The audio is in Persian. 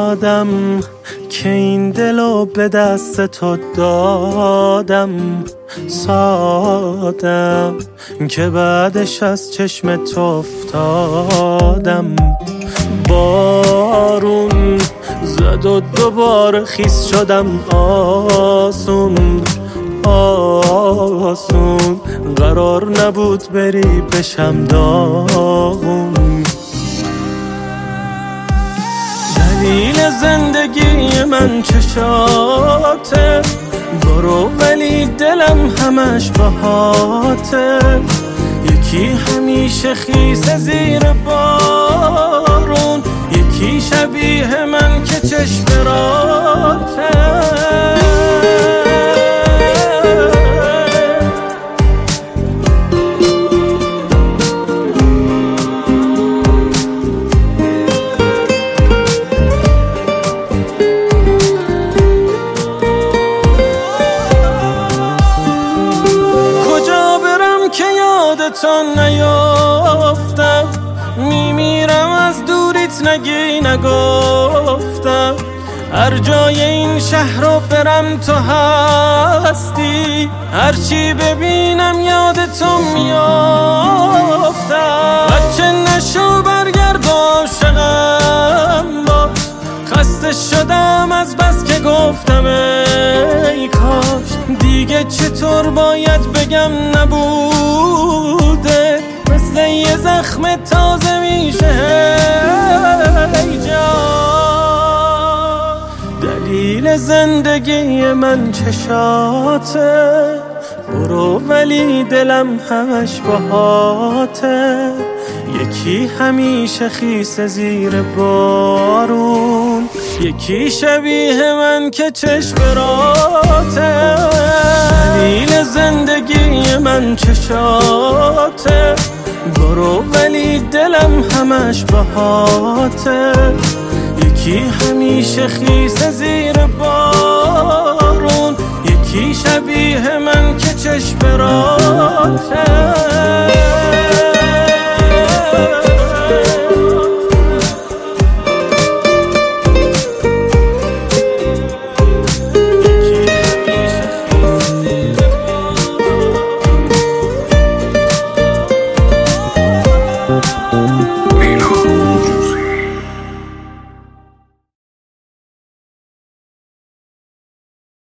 یادم که این دلو به دست تو دادم، سادم که بعدش از چشم تو افتادم. بارون زد و دوباره خیس شدم، آسون آسون قرار نبود بری بشم داغون. دلیل زندگی من چشاته، برو ولی دلم همش بهاته. یکی همیشه خیس زیر بارون، یکی شبیه من که چشم راته. تو نیافتم، میمیرم از دوریت نگی نگفتم. هر جای این شهر رو برم تو هستی، هرچی ببینم یاد تو میافتم. بچه نشو برگرد و عاشقم باش، خسته شدم از بس که گفتم ای کاش. دیگه چطور باید بگم نبوده، مثل یه زخم تازه میشه ای جان. دلیل زندگی من چشاته، برو ولی دلم همش بهاته. یکی همیشه خیس زیر بارون، یکی شبیه من که چشم راته. دلیل زندگی من چشاته، برو ولی دلم همش بهاته. یکی همیشه خیس زیر بارون، یکی شبیه من که چشم راته.